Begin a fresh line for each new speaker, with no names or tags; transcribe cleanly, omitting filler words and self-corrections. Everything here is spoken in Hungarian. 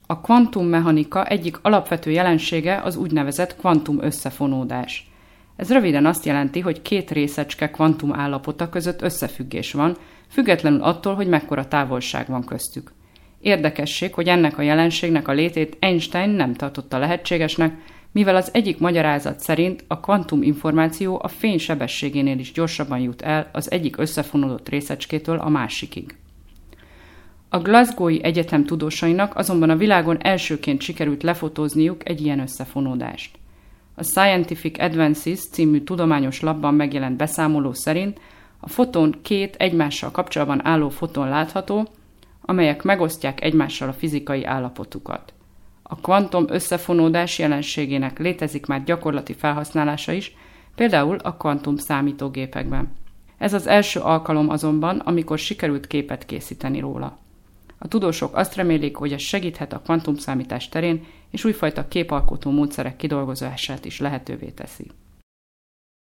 A kvantummechanika egyik alapvető jelensége az úgynevezett kvantum összefonódás. Ez röviden azt jelenti, hogy két részecske kvantum állapota között összefüggés van, függetlenül attól, hogy mekkora távolság van köztük. Érdekesség, hogy ennek a jelenségnek a létét Einstein nem tartotta lehetségesnek, mivel az egyik magyarázat szerint a kvantuminformáció a fény sebességénél is gyorsabban jut el az egyik összefonódott részecskétől a másikig. A Glasgow-i Egyetem tudósainak azonban a világon elsőként sikerült lefotózniuk egy ilyen összefonódást. A Scientific Advances című tudományos lapban megjelent beszámoló szerint a foton két egymással kapcsolatban álló foton látható, amelyek megosztják egymással a fizikai állapotukat. A kvantum összefonódás jelenségének létezik már gyakorlati felhasználása is, például a kvantum számítógépekben. Ez az első alkalom azonban, amikor sikerült képet készíteni róla. A tudósok azt remélik, hogy ez segíthet a kvantumszámítás terén, és újfajta képalkotó módszerek kidolgozását is lehetővé teszi.